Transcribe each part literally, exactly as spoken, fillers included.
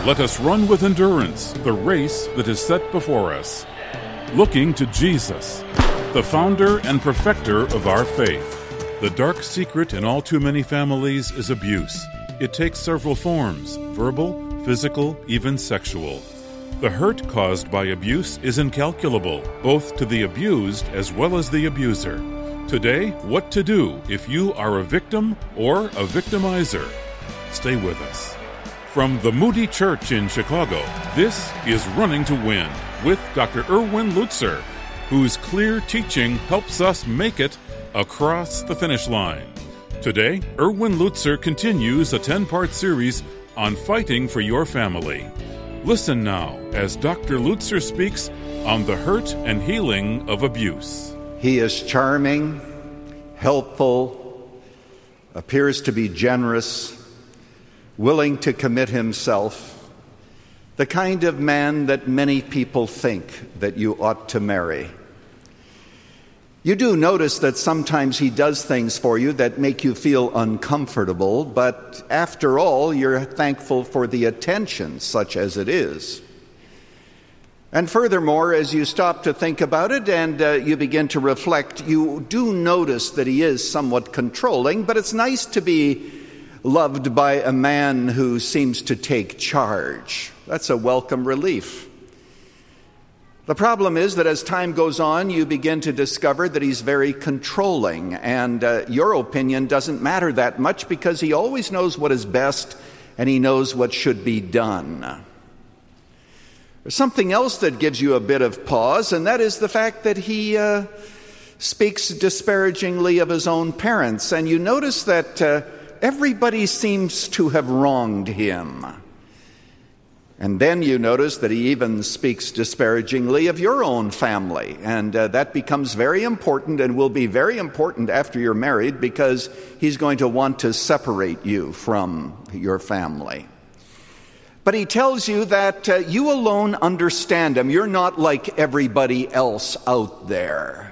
Let us run with endurance the race that is set before us, looking to Jesus, the founder and perfecter of our faith. The dark secret in all too many families is abuse. It takes several forms: verbal, physical, even sexual. The hurt caused by abuse is incalculable, both to the abused as well as the abuser. Today, what to do if you are a victim or a victimizer. Stay with us. From the Moody Church in Chicago, this is Running to Win with Doctor Erwin Lutzer, whose clear teaching helps us make it across the finish line. Today, Erwin Lutzer continues a ten-part series on fighting for your family. Listen now as Doctor Lutzer speaks on the hurt and healing of abuse. He is charming, helpful, appears to be generous, willing to commit himself, the kind of man that many people think that you ought to marry. You do notice that sometimes he does things for you that make you feel uncomfortable, but after all, you're thankful for the attention, such as it is. And furthermore, as you stop to think about it and uh, you begin to reflect, you do notice that he is somewhat controlling, but it's nice to be loved by a man who seems to take charge. That's a welcome relief. The problem is that as time goes on, you begin to discover that he's very controlling, and uh, your opinion doesn't matter that much because he always knows what is best and he knows what should be done. There's something else that gives you a bit of pause, and that is the fact that he uh, speaks disparagingly of his own parents, and you notice that uh, everybody seems to have wronged him. And then you notice that he even speaks disparagingly of your own family. And uh, that becomes very important and will be very important after you're married because he's going to want to separate you from your family. But he tells you that uh, you alone understand him. You're not like everybody else out there.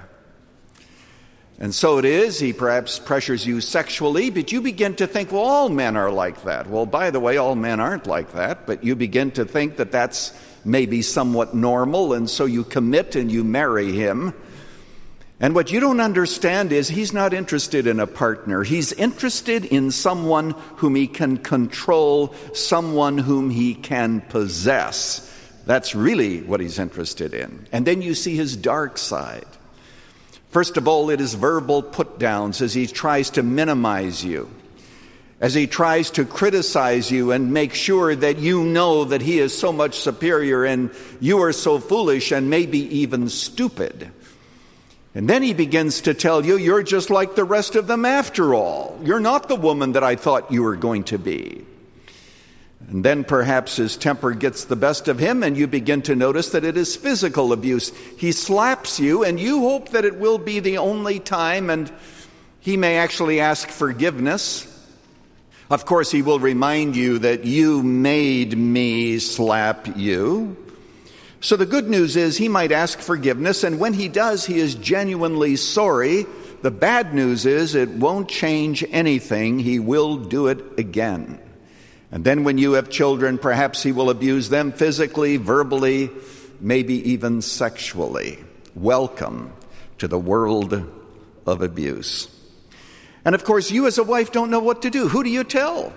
And so it is, he perhaps pressures you sexually, but you begin to think, well, all men are like that. Well, by the way, all men aren't like that, but you begin to think that that's maybe somewhat normal, and so you commit and you marry him. And what you don't understand is he's not interested in a partner. He's interested in someone whom he can control, someone whom he can possess. That's really what he's interested in. And then you see his dark side. First of all, it is verbal put-downs as he tries to minimize you, as he tries to criticize you and make sure that you know that he is so much superior and you are so foolish and maybe even stupid. And then he begins to tell you, you're just like the rest of them after all. You're not the woman that I thought you were going to be. And then perhaps his temper gets the best of him and you begin to notice that it is physical abuse. He slaps you and you hope that it will be the only time and he may actually ask forgiveness. Of course, he will remind you that you made me slap you. So the good news is he might ask forgiveness, and when he does, he is genuinely sorry. The bad news is it won't change anything. He will do it again. And then when you have children, perhaps he will abuse them physically, verbally, maybe even sexually. Welcome to the world of abuse. And of course, you as a wife don't know what to do. Who do you tell?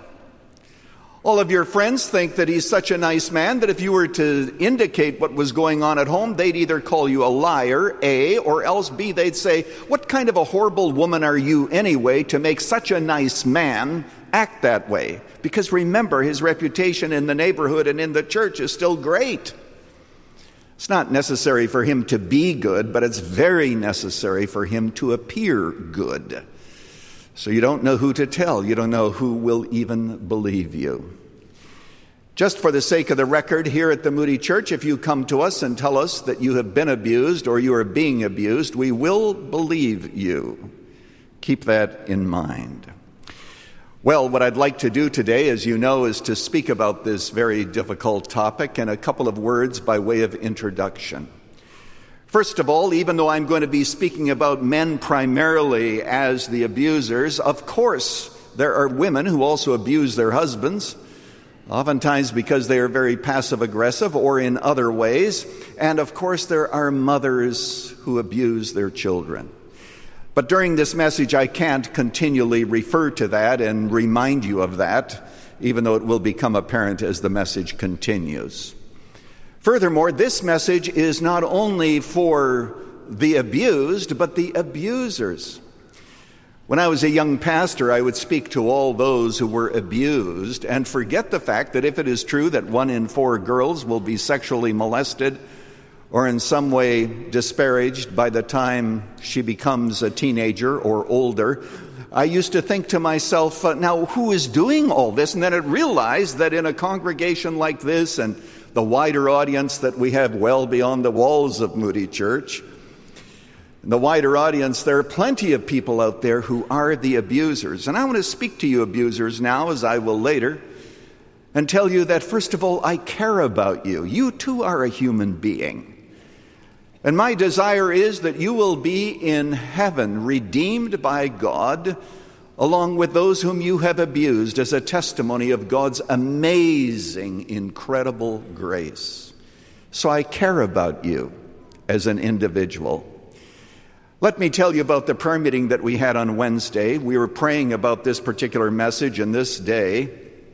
All of your friends think that he's such a nice man that if you were to indicate what was going on at home, they'd either call you a liar, A, or else B, they'd say, what kind of a horrible woman are you anyway to make such a nice man act that way? Because remember, his reputation in the neighborhood and in the church is still great. It's not necessary for him to be good, but it's very necessary for him to appear good. So you don't know who to tell. You don't know who will even believe you. Just for the sake of the record, here at the Moody Church, if you come to us and tell us that you have been abused or you are being abused, we will believe you. Keep that in mind. Well, what I'd like to do today, as you know, is to speak about this very difficult topic in a couple of words by way of introduction. First of all, even though I'm going to be speaking about men primarily as the abusers, of course there are women who also abuse their husbands. oftentimes because they are very passive-aggressive or in other ways. And of course, there are mothers who abuse their children. But during this message, I can't continually refer to that and remind you of that, even though it will become apparent as the message continues. Furthermore, this message is not only for the abused, but the abusers. When I was a young pastor, I would speak to all those who were abused and forget the fact that if it is true that one in four girls will be sexually molested or in some way disparaged by the time she becomes a teenager or older, I used to think to myself, uh, now who is doing all this? And then I realized that in a congregation like this and the wider audience that we have well beyond the walls of Moody Church, in the wider audience, there are plenty of people out there who are the abusers. And I want to speak to you abusers now, as I will later, and tell you that, first of all, I care about you. You too are a human being. And my desire is that you will be in heaven, redeemed by God, along with those whom you have abused, as a testimony of God's amazing, incredible grace. So I care about you as an individual. Let me tell you about the prayer meeting that we had on Wednesday. We were praying about this particular message and this day.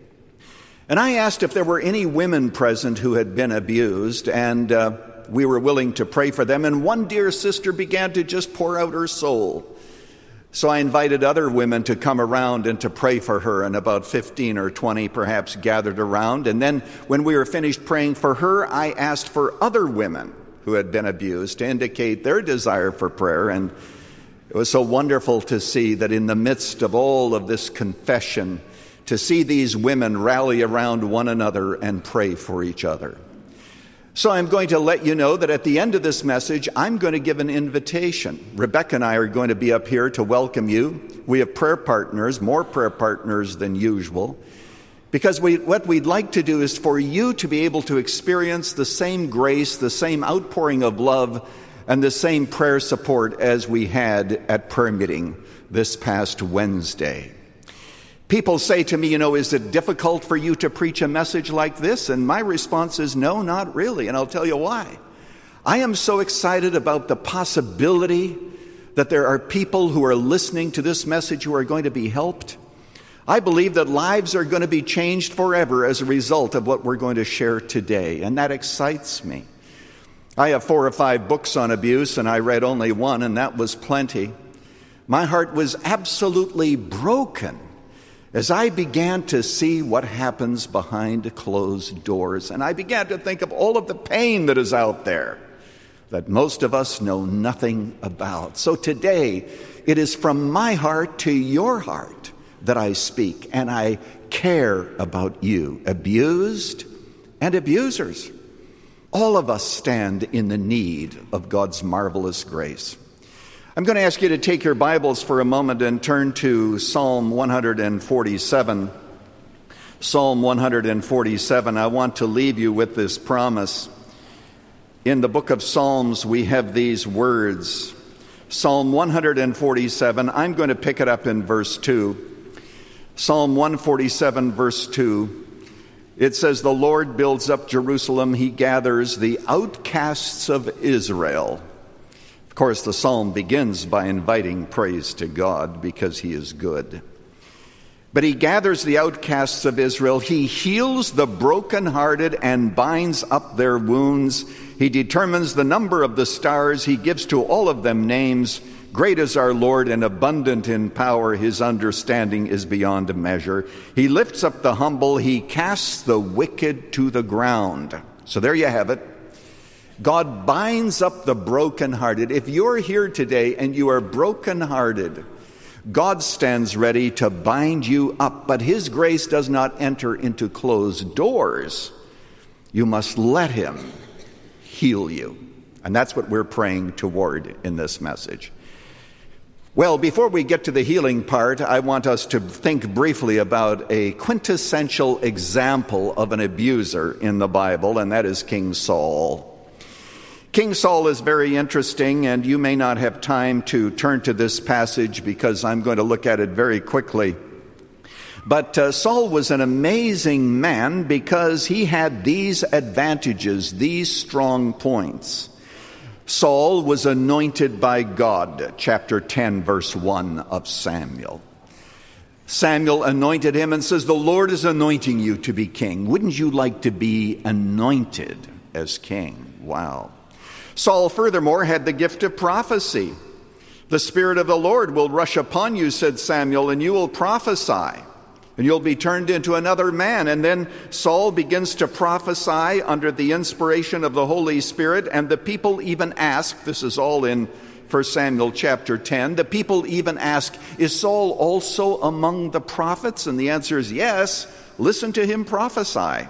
And I asked if there were any women present who had been abused, and uh, we were willing to pray for them. And one dear sister began to just pour out her soul. So I invited other women to come around and to pray for her, and about fifteen or twenty perhaps gathered around. And then when we were finished praying for her, I asked for other women who had been abused to indicate their desire for prayer. And it was so wonderful to see that in the midst of all of this confession, to see these women rally around one another and pray for each other. So I'm going to let you know that at the end of this message, I'm going to give an invitation. Rebecca and I are going to be up here to welcome you. We have prayer partners, more prayer partners than usual, because we, what we'd like to do is for you to be able to experience the same grace, the same outpouring of love, and the same prayer support as we had at prayer meeting this past Wednesday. People say to me, you know, is it difficult for you to preach a message like this? And my response is no, not really. And I'll tell you why. I am so excited about the possibility that there are people who are listening to this message who are going to be helped. I believe that lives are going to be changed forever as a result of what we're going to share today. And that excites me. I have four or five books on abuse, and I read only one, and that was plenty. My heart was absolutely broken as I began to see what happens behind closed doors. And I began to think of all of the pain that is out there that most of us know nothing about. So today, it is from my heart to your heart that I speak, and I care about you, abused and abusers. All of us stand in the need of God's marvelous grace. I'm going to ask you to take your Bibles for a moment and turn to Psalm one forty-seven. Psalm one forty-seven. I want to leave you with this promise. In the book of Psalms, we have these words. Psalm one forty-seven, I'm going to pick it up in verse two. Psalm one forty-seven, verse two. It says, "The Lord builds up Jerusalem. He gathers the outcasts of Israel." Of course, the psalm begins by inviting praise to God because he is good. But he gathers the outcasts of Israel. He heals the brokenhearted and binds up their wounds. He determines the number of the stars. He gives to all of them names. Great is our Lord and abundant in power. His understanding is beyond measure. He lifts up the humble. He casts the wicked to the ground. So there you have it. God binds up the brokenhearted. If you're here today and you are brokenhearted, God stands ready to bind you up. But his grace does not enter into closed doors. You must let him heal you. And that's what we're praying toward in this message. Well, before we get to the healing part, I want us to think briefly about a quintessential example of an abuser in the Bible, and that is King Saul. King Saul is very interesting, and you may not have time to turn to this passage because I'm going to look at it very quickly. But uh, Saul was an amazing man because he had these advantages, these strong points. Saul was anointed by God, chapter ten, verse one of Samuel. Samuel anointed him and says, "The Lord is anointing you to be king. Wouldn't you like to be anointed as king?" Wow. Saul, furthermore, had the gift of prophecy. "The Spirit of the Lord will rush upon you," said Samuel, "and you will prophesy, and you'll be turned into another man." And then Saul begins to prophesy under the inspiration of the Holy Spirit, and the people even ask, this is all in First Samuel chapter ten, the people even ask, "Is Saul also among the prophets?" And the answer is yes. Listen to him prophesy.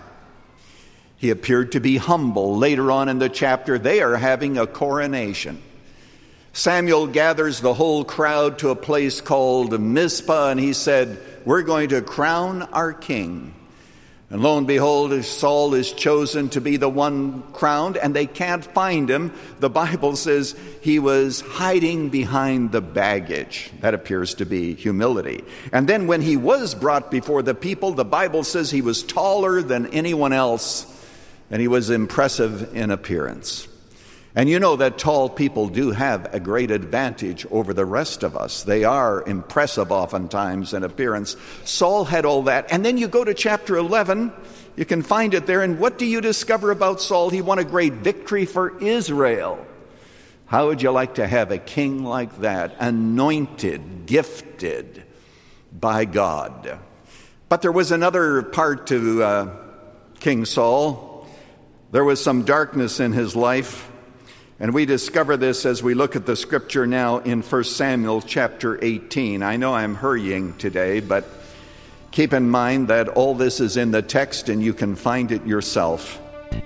He appeared to be humble. Later on in the chapter, they are having a coronation. Samuel gathers the whole crowd to a place called Mizpah, and he said, "We're going to crown our king." And lo and behold, Saul is chosen to be the one crowned, and they can't find him. The Bible says he was hiding behind the baggage. That appears to be humility. And then when he was brought before the people, the Bible says he was taller than anyone else, and he was impressive in appearance. And you know that tall people do have a great advantage over the rest of us. They are impressive oftentimes in appearance. Saul had all that. And then you go to chapter eleven, you can find it there. And what do you discover about Saul? He won a great victory for Israel. How would you like to have a king like that, anointed, gifted by God? But there was another part to uh, King Saul. There was some darkness in his life. And we discover this as we look at the scripture now in First Samuel chapter eighteen. I know I'm hurrying today, but keep in mind that all this is in the text and you can find it yourself.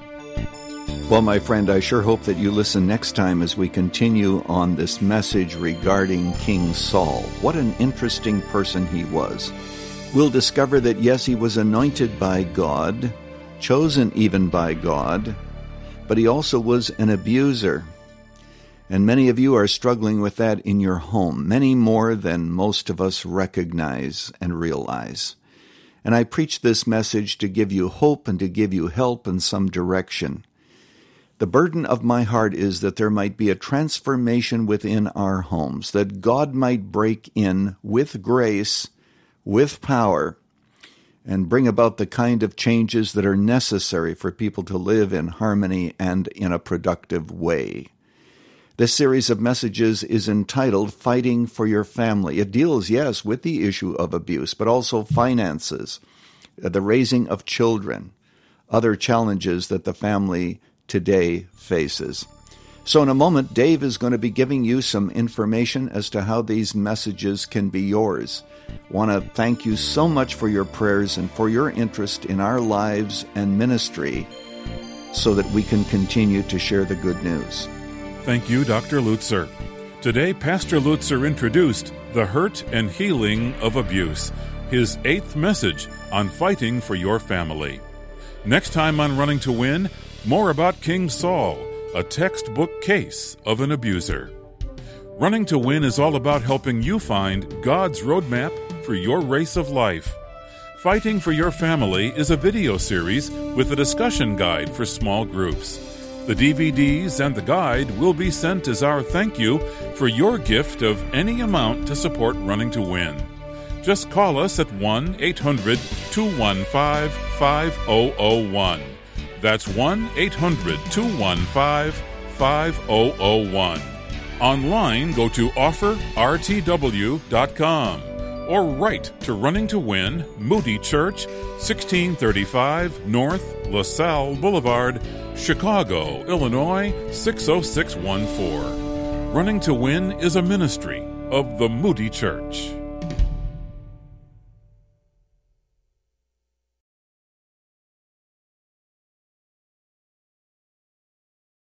Well, my friend, I sure hope that you listen next time as we continue on this message regarding King Saul. What an interesting person he was. We'll discover that, yes, he was anointed by God, chosen even by God, but he also was an abuser. And many of you are struggling with that in your home, many more than most of us recognize and realize. And I preach this message to give you hope and to give you help and some direction. The burden of my heart is that there might be a transformation within our homes, that God might break in with grace, with power, and bring about the kind of changes that are necessary for people to live in harmony and in a productive way. This series of messages is entitled Fighting for Your Family. It deals, yes, with the issue of abuse, but also finances, the raising of children, other challenges that the family today faces. So in a moment, Dave is going to be giving you some information as to how these messages can be yours. I want to thank you so much for your prayers and for your interest in our lives and ministry so that we can continue to share the good news. Thank you, Doctor Lutzer. Today, Pastor Lutzer introduced The Hurt and Healing of Abuse, his eighth message on fighting for your family. Next time on Running to Win, more about King Saul, a textbook case of an abuser. Running to Win is all about helping you find God's roadmap for your race of life. Fighting for Your Family is a video series with a discussion guide for small groups. The D V Ds and the guide will be sent as our thank you for your gift of any amount to support Running to Win. Just call us at one eight hundred two one five five zero zero one. That's one eight hundred two one five five zero zero one. Online, go to offer r t w dot com or write to Running to Win, Moody Church, sixteen thirty-five North LaSalle Boulevard, Chicago, Illinois, six oh six one four. Running to Win is a ministry of the Moody Church.